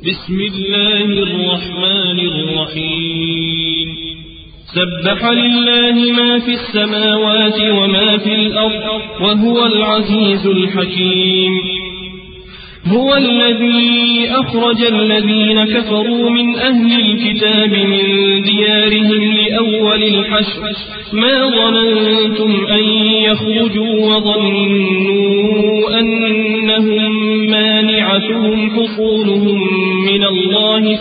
بسم الله الرحمن الرحيم سبح لله ما في السماوات وما في الأرض وهو العزيز الحكيم هو الذي أخرج الذين كفروا من أهل الكتاب من ديارهم لأول الحشر ما ظننتم أن يخرجوا وظنوا أنهم مانعتهم حصولهم من الله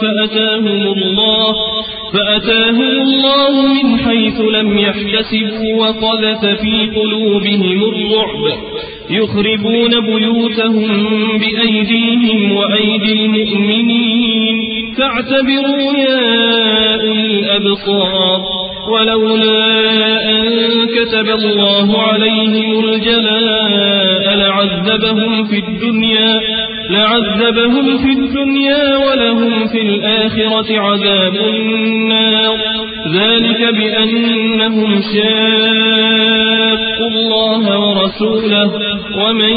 فأتاهم الله من حيث لم يحتسبوا وقذف في قلوبهم الرعب يخربون بيوتهم بأيديهم وأيدي المؤمنين فاعتبروا يا أولي الأبصار ولولا أن كتب الله عليهم الجلاء لعذبهم في الدنيا ولهم في الآخرة عذاب النار ذلك بأنهم شاقوا الله ورسوله ومن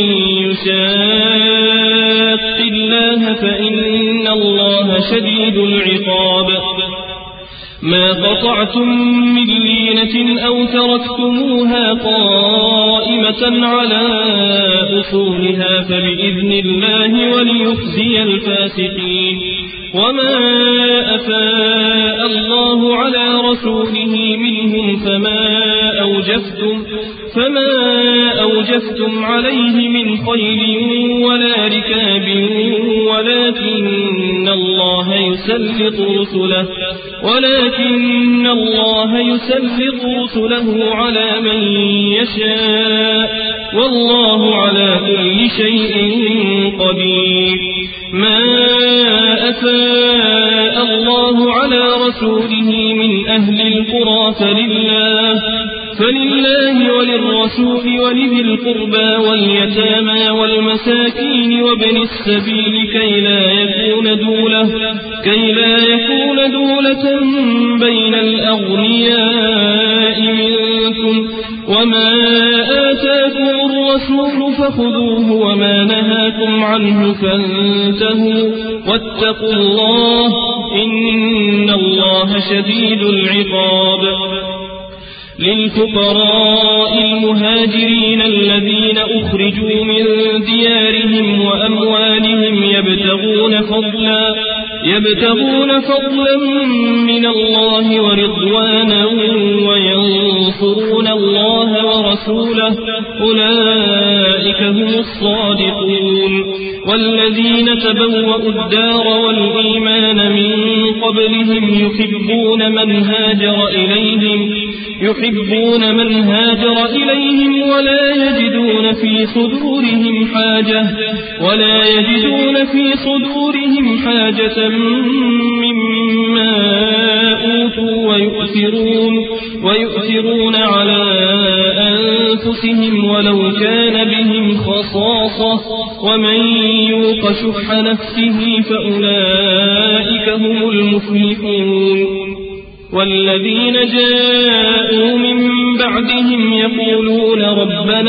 يشاق الله فإن الله شديد العقاب ما قطعتم من لينة أو تركتموها قائمة على أصولها فبإذن الله وليخزي الفاسقين وما أفاء الله على رسوله منهم فما أوجفتم عليه من خيل ولا ركاب ولكن الله يسلط رسله على من يشاء والله على كل شيء قدير ما أفاء الله على رسوله من أهل القرى فلله وللرسول ولذي القربى واليتامى والمساكين وابن السبيل كي لا يكون دولة بين الأغنياء منكم وما آتاكم الرسول فخذوه وما نهاكم عنه فانتهوا واتقوا الله إن الله شديد العقاب للفقراء المهاجرين الذين أخرجوا من ديارهم وأموالهم يبتغون فضلا من الله ورضوانا وينصرون الله ورسوله أولئك هم الصادقون والذين تبوأوا الدار والإيمان من قبلهم يحبون من هاجر إليهم ولا يجدون في صدورهم حاجة مما أوتوا ويؤثرون على أنفسهم ولو كان بهم خصاصة ومن يوق شح نفسه فأولئك هم المفلحون والذين جاءوا من بعدهم يقولون ربنا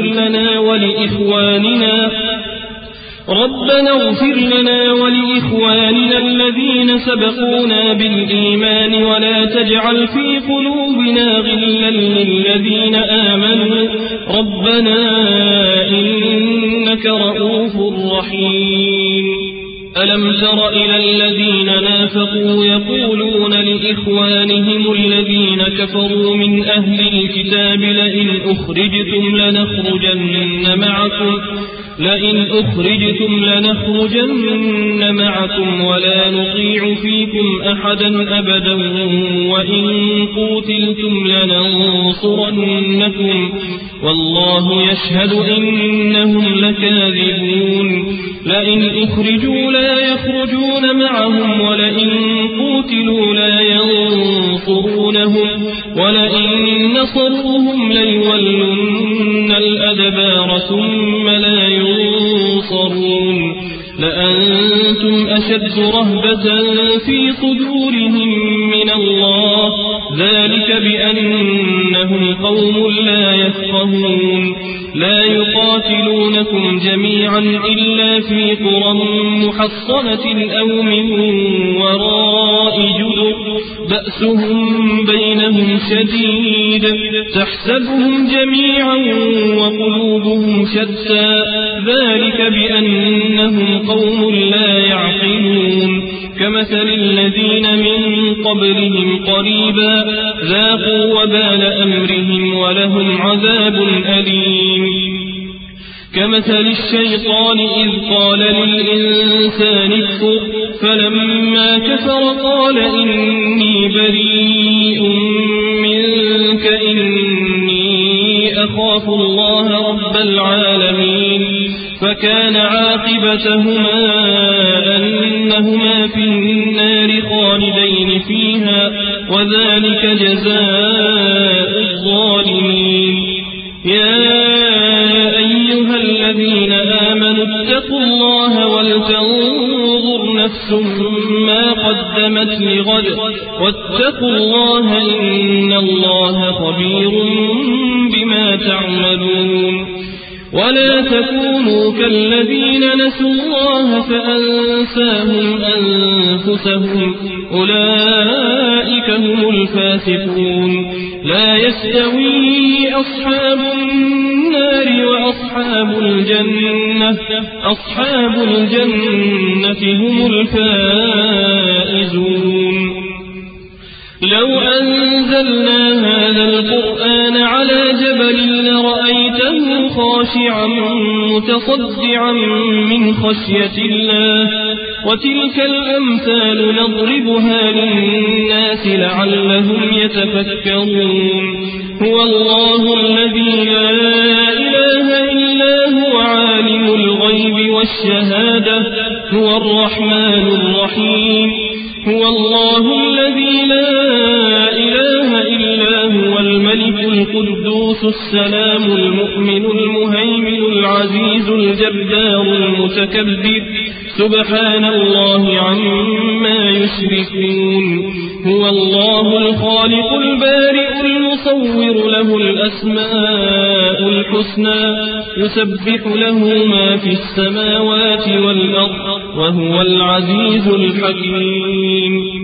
اغفر لنا ولإخواننا الذين سبقونا بالإيمان ولا تجعل في قلوبنا غلا للذين آمنوا ربنا إنك رؤوف رحيم ألم تر إلى الذين نافقوا يقولون لإخوانهم الذين كفروا من أهل الكتاب لئن أخرجتم لنخرجن معكم ولا نطيع فيكم أحدا أبدا وإن قوتلتم لننصرنكم والله يشهد إنهم لكاذبون لئن أخرجوا لا يخرجون معهم ولئن قوتلوا لا ينصرونهم ولئن نصروهم ليولن الأدبار ثم لا ينصرون لأنتم أشد رهبة في صدورهم من الله ذلك بأنهم قوم لا يفقهون لا يقاتلونكم جميعا إلا في قرى محصنة أو من وراء جدر بأسهم بينهم شديد تحسبهم جميعا وقلوبهم شتى ذلك بأنهم قوم لا يعقلون كمثل الذين من قبلهم قريبا ذاقوا وبال أمرهم ولهم عذاب أليم كمثل الشيطان إذ قال للإنسان اكفر فلما كفر قال إني بريء منك إني أخاف الله رب العالمين فكان عاقبتهما أنهما في النار خالدين فيها وذلك جزاء الظالمين يا أيها الذين آمنوا اتقوا الله ولتنظر نفس ما قدمت لغد واتقوا الله إن الله خبير بما تعملون ولا تكونوا كالذين نسوا الله فأنساهم أنفسهم أولئك هم الفاسقون لا يستوي أصحاب النار وأصحاب الجنة أصحاب الجنة هم الفائزون لو أنزلنا هذا القرآن على جبل لرأيته خاشعا متصدعا من خشية الله وتلك الأمثال نضربها للناس لعلهم يتفكرون هو الله الذي لا إله إلا هو عالم الغيب والشهادة هو الرحمن الرحيم هو الله الذي لا إله إلا هو الملك القدوس السلام المؤمن المهيمن العزيز الجبار المتكبر سبحان الله عما يشركون هو الله الخالق البارئ المصور له الأسماء الحسنى يسبح له ما في السماوات والأرض وهو العزيز الحكيم